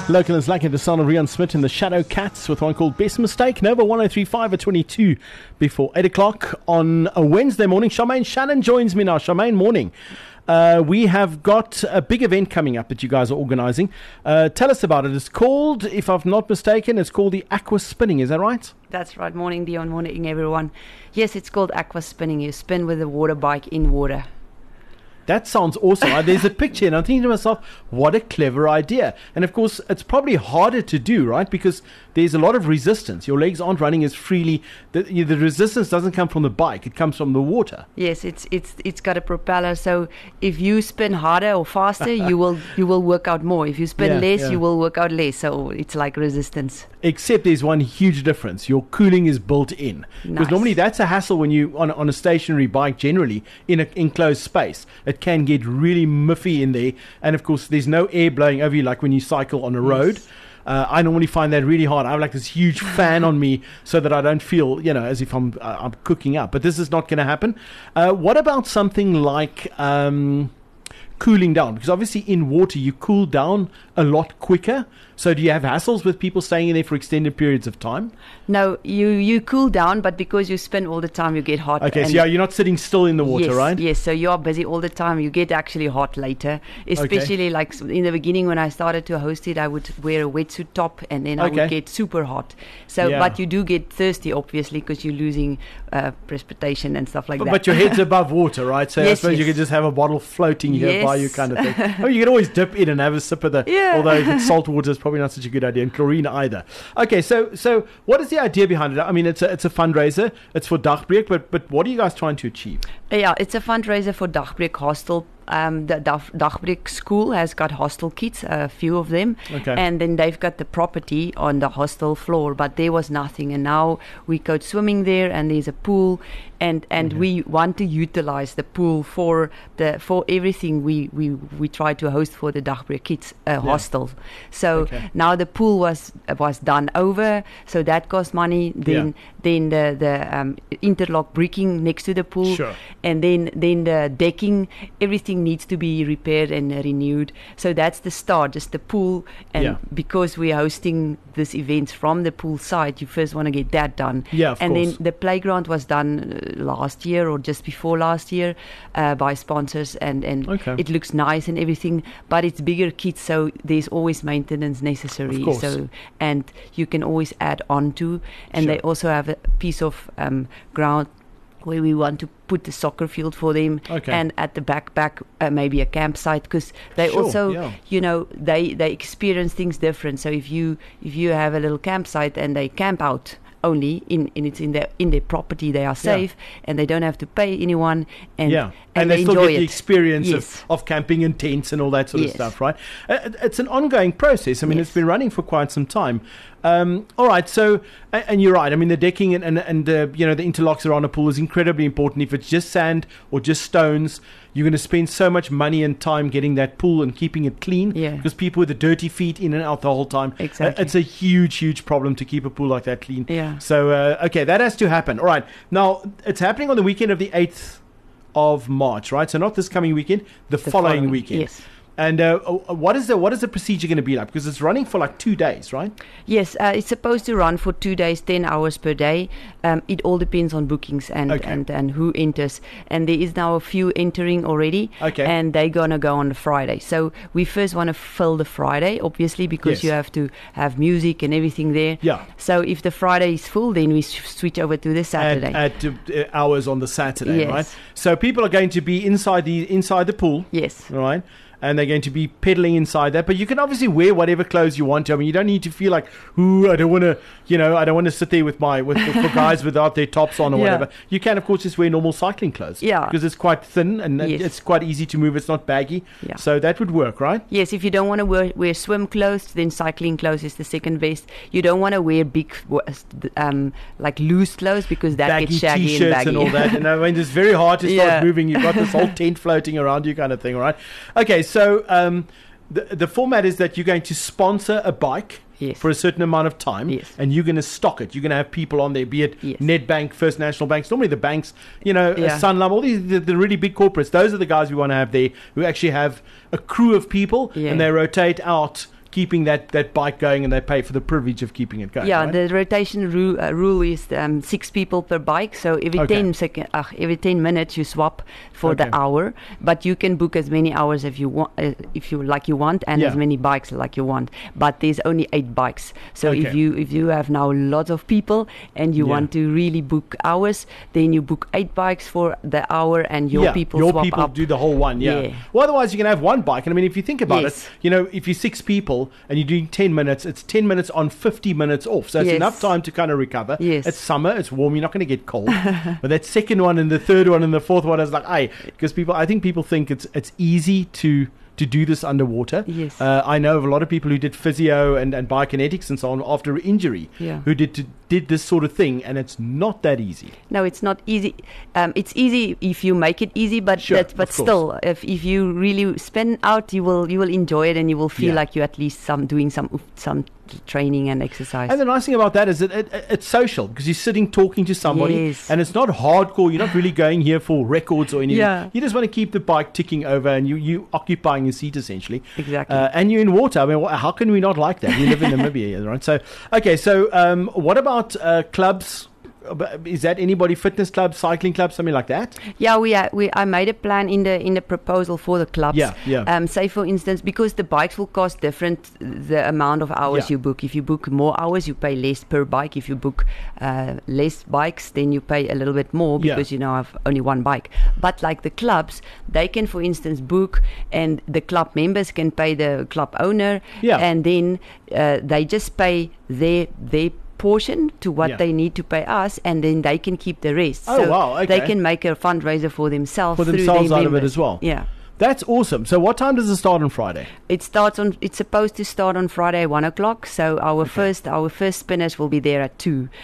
Local is like the sound of Rian Smith in the Shadow Cats with one called Best Mistake. Nova 1035 at 22 before 8 o'clock on a Wednesday morning. Charmaine Shannon joins me now. Charmaine, morning. We have got a big event coming up that you guys are organising. Tell us about it. It's called, if I'm not mistaken, it's called the Aqua Spinning. Is that right? That's right. Morning, Dion. Morning, everyone. Yes, it's called Aqua Spinning. You spin with a water bike in water. That sounds awesome. There's a picture and I'm thinking to myself, what a clever idea. And of course, it's probably harder to do, right? Because there's a lot of resistance. Your legs aren't running as freely. The resistance doesn't come from the bike. It comes from the water. Yes, it's got a propeller. So if you spin harder or faster, you will work out more. If you spin less, you will work out less. So it's like resistance. Except there's one huge difference. Your cooling is built in. Because normally that's a hassle when you on a stationary bike generally in an enclosed space. It can get really muffy in there, and of course there's no air blowing over you like when you cycle on a road. I normally find that really hard. I have like this huge fan on me so that I don't feel, as if I'm cooking up. But this is not going to happen. What about something like cooling down? Because obviously in water you cool down a lot quicker. So do you have hassles with people staying in there for extended periods of time? No, you cool down, but because you spin all the time, you get hot. Okay, so you're not sitting still in the water, right? Yes, so you are busy all the time. You get actually hot later, especially like in the beginning when I started to host it, I would wear a wetsuit top and then I would get super hot. So, but you do get thirsty, obviously, because you're losing precipitation and stuff like that. But your head's above water, right? So I suppose you could just have a bottle floating here by you kind of thing. You can always dip in and have a sip of the, although if it's salt water, it's probably not such a good idea, and chlorine either. Okay, so what is the idea behind it? I mean, it's a fundraiser. It's for Dagbreek, but what are you guys trying to achieve? Yeah, it's a fundraiser for Dagbreek Hostel. The Dagbreek School has got hostel kits, a few of them, and then they've got the property on the hostel floor, but there was nothing, and now we coach swimming there, and there's a pool, and we want to utilize the pool for everything we try to host for the Dagbreek Kids hostel. So now the pool was done over, so that cost money. Then the interlock bricking next to the pool, and then the decking, everything needs to be repaired and renewed. So that's the start, just the pool. And because we're hosting this event from the pool side, you first want to get that done. Then the playground was done last year or just before last year by sponsors, and it looks nice and everything, but it's bigger kids, so there's always maintenance necessary. So, and you can always add on to, and they also have a piece of ground where we want to put the soccer field for them, and at the back maybe a campsite, because they also they experience things different. So if you have a little campsite and they camp out only in their property, they are safe and they don't have to pay anyone, and they still enjoy get the experience of camping in tents and all that sort of stuff, right? It's an ongoing process. I mean, it's been running for quite some time. All right, so and you're right. I mean, the decking and the interlocks around a pool is incredibly important. If it's just sand or just stones, you're going to spend so much money and time getting that pool and keeping it clean, because people with the dirty feet in and out the whole time. It's a huge problem to keep a pool like that clean. So that has to happen. All right, now it's happening on the weekend of the 8th of March, right? So not this coming weekend, the following weekend. Yes. And what is the procedure going to be like? Because it's running for like 2 days, right? Yes, it's supposed to run for 2 days, 10 hours per day. It all depends on bookings and who enters. And there is now a few entering already, and they're going to go on the Friday. So we first want to fill the Friday, obviously, because you have to have music and everything there. So if the Friday is full, then we switch over to the Saturday. Add hours on the Saturday, right? So people are going to be inside the pool. Yes. Right? And they're going to be pedaling inside that. But you can obviously wear whatever clothes you want to. I mean, you don't need to feel like, I don't want to sit there with for guys without their tops on or whatever. You can, of course, just wear normal cycling clothes. Because it's quite thin and it's quite easy to move. It's not baggy. So that would work, right? Yes, if you don't want to wear swim clothes, then cycling clothes is the second best. You don't want to wear big, like loose clothes, because that baggy gets shaggy t-shirts and baggy. And all that. And I mean, it's very hard to start moving. You've got this whole tent floating around you kind of thing, right? Okay, so the format is that you're going to sponsor a bike for a certain amount of time, and you're going to stock it. You're going to have people on there, be it Nedbank, First National Banks, normally the banks, Sanlam, all these the really big corporates. Those are the guys we want to have there who actually have a crew of people, and they rotate out keeping that bike going, and they pay for the privilege of keeping it going. Yeah, right? the rotation rule is 6 people per bike. So every 10 minutes you swap for the hour, but you can book as many hours if you want, and as many bikes like you want. But there's only 8 bikes. So if you have now lots of people and you want to really book hours, then you book 8 bikes for the hour, and your people swap up. Do the whole one. Yeah. Well, otherwise you can have one bike. And I mean, if you think about it, if you're 6 people and you're doing 10 minutes, it's 10 minutes on, 50 minutes off. So it's enough time to kind of recover. Yes. It's summer, it's warm, you're not going to get cold. But that second one and the third one and the fourth one is like, because I think people think it's easy to do this underwater. Yes. I know of a lot of people who did physio and biokinetics and so on after injury, who did this sort of thing, and it's not that easy. No, it's not easy. It's easy if you make it easy, but still, if you really spin out, you will enjoy it, and you will feel like you at least doing some training and exercise. And the nice thing about that is that it's social, because you're sitting talking to somebody, and it's not hardcore. You're not really going here for records or anything. Yeah. You just want to keep the bike ticking over, and you occupying your seat essentially. Exactly. And you're in water. I mean, how can we not like that? We live in Namibia, right? So, what about clubs? Is that anybody? Fitness club, cycling club, something like that? Yeah, I made a plan in the proposal for the clubs. Yeah. Say for instance, because the bikes will cost different, the amount of hours you book. If you book more hours, you pay less per bike. If you book less bikes, then you pay a little bit more, because you now have only one bike. But like the clubs, they can, for instance, book, and the club members can pay the club owner, and then they just pay their portion to what they need to pay us, and then they can keep the rest. They can make a fundraiser for themselves out of it as well. Yeah. That's awesome. So what time does it start on Friday? It's supposed to start on Friday 1:00. So our first spinners will be there at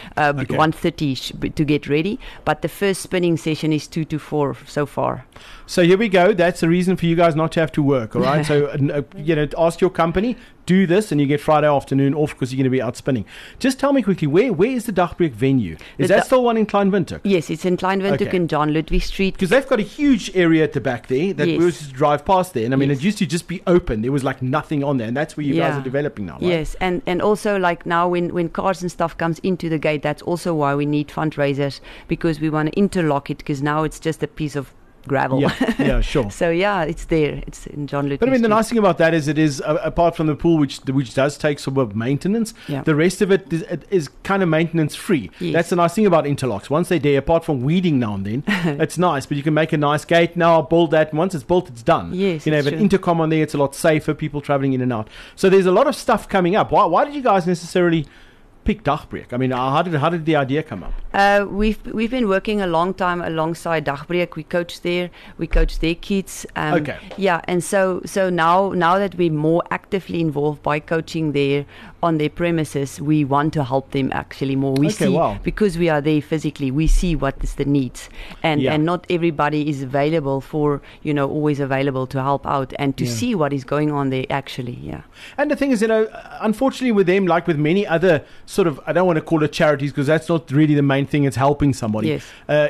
1:30 to get ready. But the first spinning session is 2 to 4 so far. So here we go. That's the reason for you guys not to have to work. All right. So ask your company, do this, and you get Friday afternoon off, because you're going to be out spinning. Just tell me quickly, where is the Dagbreek venue? Is that still one in Kleinwindhoek? Yes, it's in Kleinwindhoek in John Ludwig Street. Because they've got a huge area at the back there that we used to drive past there. And I mean, it used to just be open. There was like nothing on there. And that's where you guys are developing now, right? Yes, and also like now when cars and stuff comes into the gate, that's also why we need fundraisers, because we want to interlock it, because now it's just a piece of gravel. Yeah, sure. So it's there. It's in John Ludwig. But I mean, Street. the nice thing about that is it is apart from the pool, which does take some maintenance. The rest of it is kind of maintenance free. Yes. That's the nice thing about interlocks. Once they're there, apart from weeding now and then, it's nice. But you can make a nice gate now, build that. And once it's built, it's done. Yes, have an intercom on there. It's a lot safer. People traveling in and out. So there's a lot of stuff coming up. Why did you guys necessarily pick Dagbreek? I mean, how did the idea come up? We've been working a long time alongside Dagbreek. We coach there. We coach their kids. Yeah, and so now that we're more actively involved by coaching there on their premises, we want to help them actually more. We see, because we are there physically, we see what is the needs, and not everybody is available always available to help out and to see what is going on there actually. Yeah. And the thing is, unfortunately with them, like with many other sort of, I don't want to call it charities, because that's not really the main thing. It's helping somebody. Yes.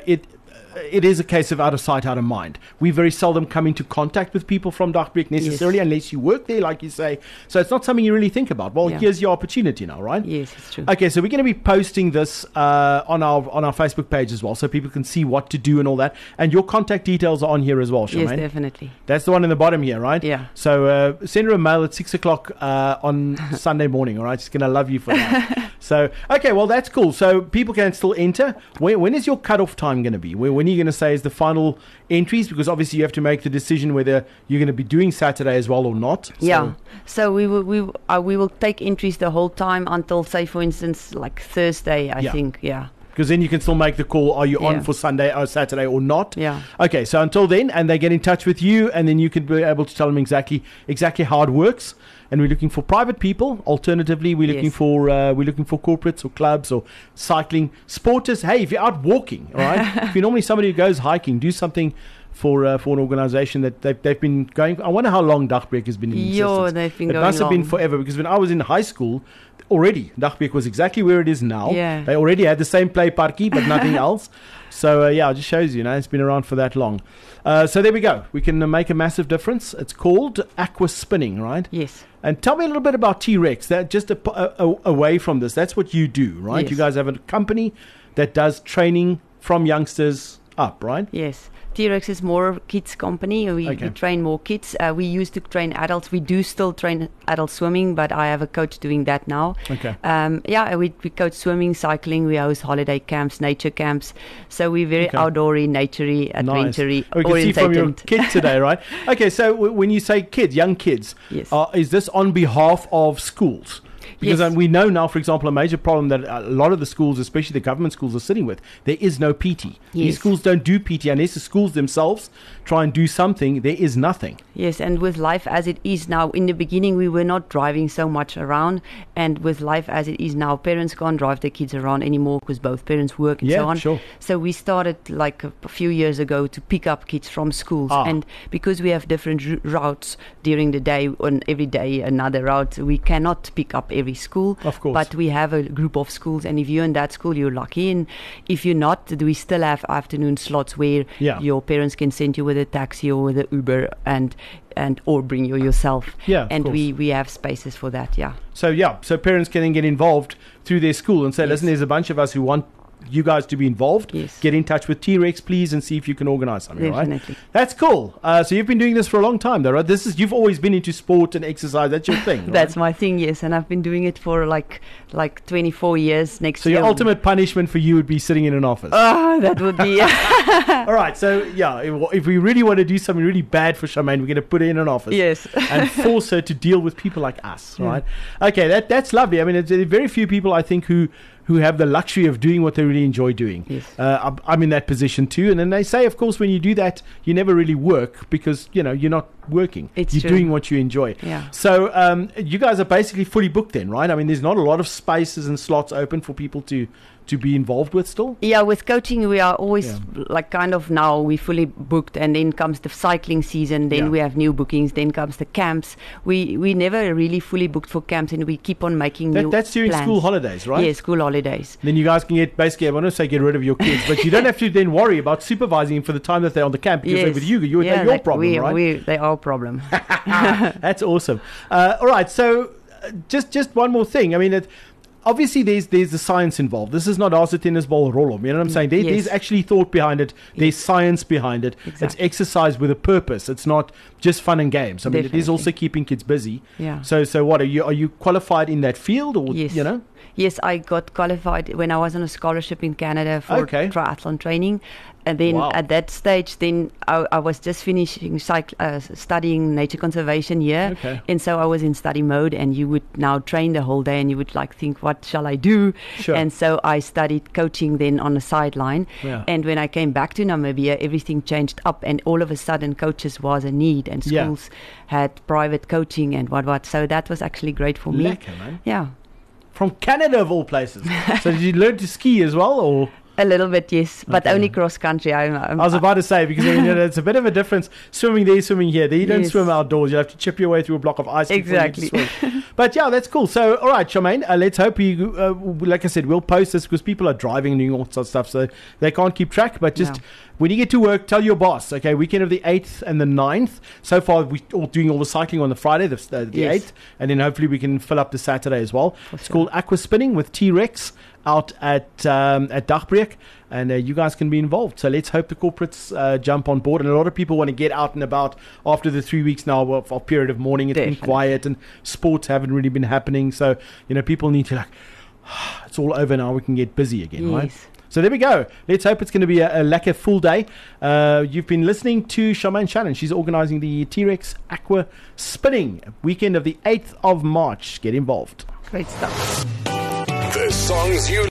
It is a case of out of sight, out of mind. We very seldom come into contact with people from Dagbreek necessarily, unless you work there, like you say. So it's not something you really think about. Well, here's your opportunity now, right? Yes, it's true. Okay, so we're going to be posting this on our Facebook page as well, so people can see what to do and all that. And your contact details are on here as well, Charmaine. Yes, definitely. That's the one in the bottom here, right? Yeah. So send her a mail at 6:00 on Sunday morning, all right? She's going to love you for that. So, okay, well, that's cool. So people can still enter. When is your cutoff time going to be? When are you going to say is the final entries? Because obviously you have to make the decision whether you're going to be doing Saturday as well or not. So we will take entries the whole time until, say, for instance, like Thursday, I think. Yeah. Because then you can still make the call, are you on for Sunday or Saturday or not? Yeah. Okay, so until then, and they get in touch with you, and then you can be able to tell them exactly how it works. And we're looking for private people. Alternatively, we're looking for corporates or clubs or cycling sporters. Hey, if you're out walking, all right, if you're normally somebody who goes hiking, do something for an organisation that they've been going. I wonder how long Dagbreek has been in existence. They've been it going must have long. been forever, because when I was in high school, already Dagbreek was exactly where it is now. Yeah. They already had the same play parkie, but nothing else. So it just shows you, it's been around for that long. So there we go. We can make a massive difference. It's called aqua spinning, right? Yes. And tell me a little bit about T-Rex. That just away from this, that's what you do, right? Yes. You guys have a company that does training from youngsters up, right? Yes. T-Rex is more kids company. We train more kids. We used to train adults. We do still train adult swimming, but I have a coach doing that now. Okay. We coach swimming, cycling. We host holiday camps, nature camps. So we're very outdoory, naturey, adventure-y, we can see from your kid today, right? Okay, so when you say kids, young kids, yes. Is this on behalf of schools? Because yes. We know now, for example, a major problem that a lot of the schools, especially the government schools, are sitting with. There is no PT. Yes. These schools don't do PT unless the schools themselves try and do something. There is nothing. Yes, and with life as it is now, in the beginning we were not driving so much around, and with life as it is now, parents can't drive their kids around anymore because both parents work and so on. Sure. So we started like a few years ago to pick up kids from schools, and because we have different routes during the day, on every day another route, we cannot pick up every school. Of course. But we have a group of schools, and if you're in that school, you're lucky, and if you're not, we still have afternoon slots where your parents can send you with a taxi or with an Uber and or bring you yourself. Yeah, and we have spaces for that. So parents can then get involved through their school and say, listen, there's a bunch of us who want you guys to be involved. Yes. Get in touch with T-Rex, please, and see if you can organize something. Definitely. Right? That's cool. So you've been doing this for a long time, though, right? You've always been into sport and exercise. That's your thing, right? That's my thing, yes, and I've been doing it for like 24 years. Next year. So your ultimate punishment for you would be sitting in an office. That would be. All right. So if we really want to do something really bad for Charmaine, we're going to put her in an office. Yes. And force her to deal with people like us, right? Okay, that's lovely. I mean, there are very few people, I think, who have the luxury of doing what they really enjoy doing. Yes. I'm in that position too. And then they say, of course, when you do that, you never really work because, you're not working. You're doing what you enjoy. Yeah. So you guys are basically fully booked then, right? I mean, there's not a lot of spaces and slots open for people to be involved with still? Yeah, with coaching, we are always now we fully booked, and then comes the cycling season, then we have new bookings, then comes the camps. We never really fully booked for camps, and we keep on making new That's during plans. School holidays, right? Yeah, school holidays. Then you guys can I want to say get rid of your kids, but you don't have to then worry about supervising them for the time that they're on the camp, because they're with you. They're your problem, right? They are a problem. That's awesome. All right, so just one more thing. I mean, obviously, there's the science involved. This is not Asa Tennis Ball Rolom. You know what I'm saying? There's actually thought behind it. There's science behind it. Exactly. It's exercise with a purpose. It's not just fun and games. I mean, Definitely. it is also keeping kids busy. Yeah. So what are you qualified in that field, or Yes. Yes, I got qualified when I was on a scholarship in Canada for triathlon training. And then at that stage, I was just finishing studying nature conservation here. Okay. And so I was in study mode, and you would now train the whole day, and you would think, what shall I do? Sure. And so I studied coaching then on the sideline. Yeah. And when I came back to Namibia, everything changed up, and all of a sudden coaches was a need, and schools had private coaching and what. So that was actually great for me. Lekker, man. Yeah. From Canada, of all places. So did you learn to ski as well, or? A little bit, yes, but only cross country. I was about to say, because it's a bit of a difference. Swimming there, swimming here. There you don't swim outdoors. You have to chip your way through a block of ice. Exactly. Before you swim. But that's cool. So, all right, Charmaine, let's hope you, like I said, we'll post this because people are driving and doing all sorts of stuff, so they can't keep track. But just when you get to work, tell your boss, okay, weekend of the 8th and the 9th. So far, we're all doing all the cycling on the Friday, the 8th, and then hopefully we can fill up the Saturday as well. It's called Aqua Spinning with T-Rex out at Dagbreek, and you guys can be involved. So let's hope the corporates jump on board. And a lot of people want to get out and about after the 3 weeks now of period of mourning. It's been quiet, and sports haven't really been happening. So people need to it's all over now. We can get busy again, right? So there we go. Let's hope it's going to be a lekker full day. You've been listening to Charmaine Shannon. She's organizing the T-Rex Aqua Spinning weekend of the 8th of March. Get involved. Great stuff. The songs you